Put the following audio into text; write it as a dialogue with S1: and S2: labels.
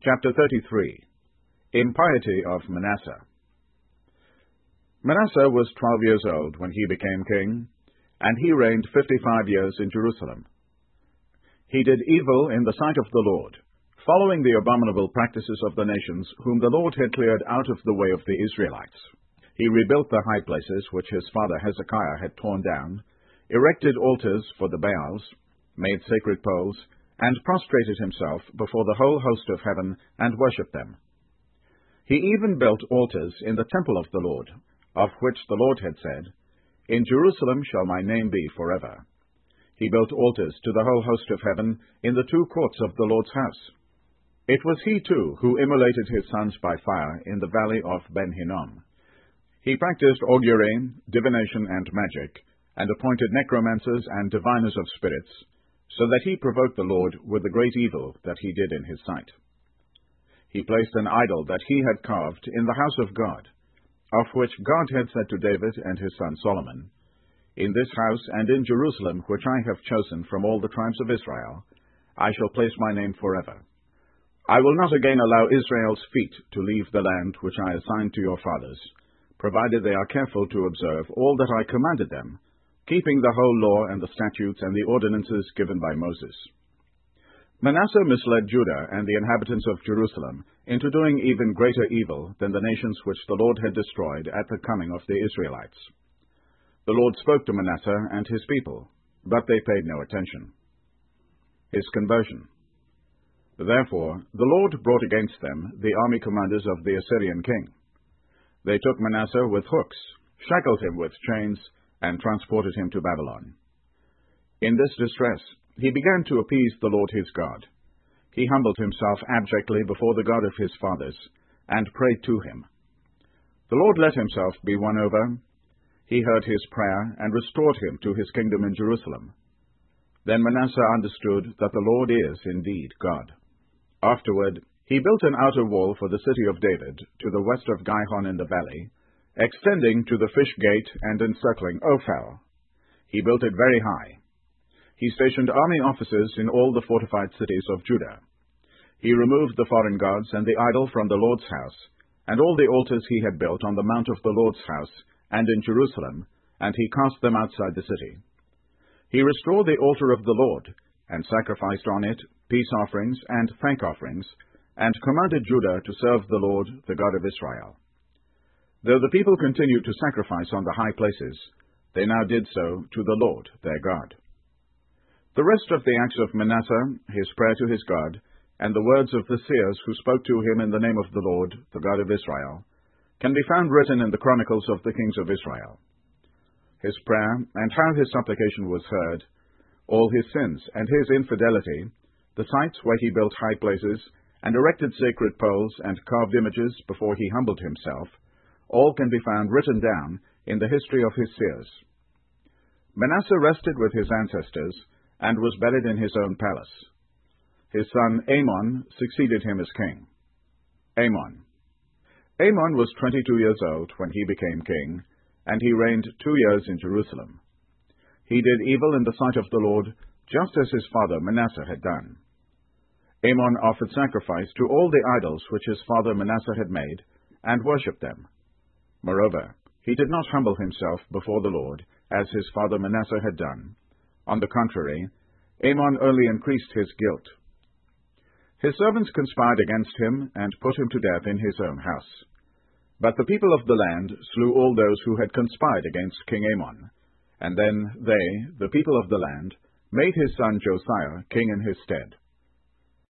S1: Chapter 33. Impiety of Manasseh. Manasseh was 12 years old when he became king, and he reigned 55 years in Jerusalem. He did evil in the sight of the Lord, following the abominable practices of the nations whom the Lord had cleared out of the way of the Israelites. He rebuilt the high places which his father Hezekiah had torn down, erected altars for the Baals, made sacred poles, and prostrated himself before the whole host of heaven, and worshipped them. He even built altars in the temple of the Lord, of which the Lord had said, "In Jerusalem shall my name be forever." He built altars to the whole host of heaven in the two courts of the Lord's house. It was he, too, who immolated his sons by fire in the valley of Ben-Hinnom. He practiced augury, divination, and magic, and appointed necromancers and diviners of spirits, so that he provoked the Lord with the great evil that he did in his sight. He placed an idol that he had carved in the house of God, of which God had said to David and his son Solomon, "In this house and in Jerusalem, which I have chosen from all the tribes of Israel, I shall place my name forever. I will not again allow Israel's feet to leave the land which I assigned to your fathers, provided they are careful to observe all that I commanded them, keeping the whole law and the statutes and the ordinances given by Moses." Manasseh misled Judah and the inhabitants of Jerusalem into doing even greater evil than the nations which the Lord had destroyed at the coming of the Israelites. The Lord spoke to Manasseh and his people, but they paid no attention. His conversion. Therefore the Lord brought against them the army commanders of the Assyrian king. They took Manasseh with hooks, shackled him with chains, and transported him to Babylon. In this distress he began to appease the Lord his God. He humbled himself abjectly before the God of his fathers, and prayed to him. The Lord let himself be won over. He heard his prayer, and restored him to his kingdom in Jerusalem. Then Manasseh understood that the Lord is indeed God. Afterward he built an outer wall for the city of David, to the west of Gihon in the valley, extending to the fish gate and encircling Ophel. He built it very high. He stationed army officers in all the fortified cities of Judah. He removed the foreign gods and the idol from the Lord's house, and all the altars he had built on the mount of the Lord's house, and in Jerusalem, and he cast them outside the city. He restored the altar of the Lord, and sacrificed on it peace offerings and thank offerings, and commanded Judah to serve the Lord, the God of Israel. Though the people continued to sacrifice on the high places, they now did so to the Lord their God. The rest of the acts of Manasseh, his prayer to his God, and the words of the seers who spoke to him in the name of the Lord, the God of Israel, can be found written in the chronicles of the kings of Israel. His prayer, and how his supplication was heard, all his sins and his infidelity, the sites where he built high places, and erected sacred poles and carved images before he humbled himself, all can be found written down in the history of his seers. Manasseh rested with his ancestors, and was buried in his own palace. His son Amon succeeded him as king. Amon. Amon was 22 years old when he became king, and he reigned 2 years in Jerusalem. He did evil in the sight of the Lord, just as his father Manasseh had done. Amon offered sacrifice to all the idols which his father Manasseh had made, and worshipped them. Moreover, he did not humble himself before the Lord, as his father Manasseh had done. On the contrary, Amon only increased his guilt. His servants conspired against him, and put him to death in his own house. But the people of the land slew all those who had conspired against King Amon, and then they, the people of the land, made his son Josiah king in his stead.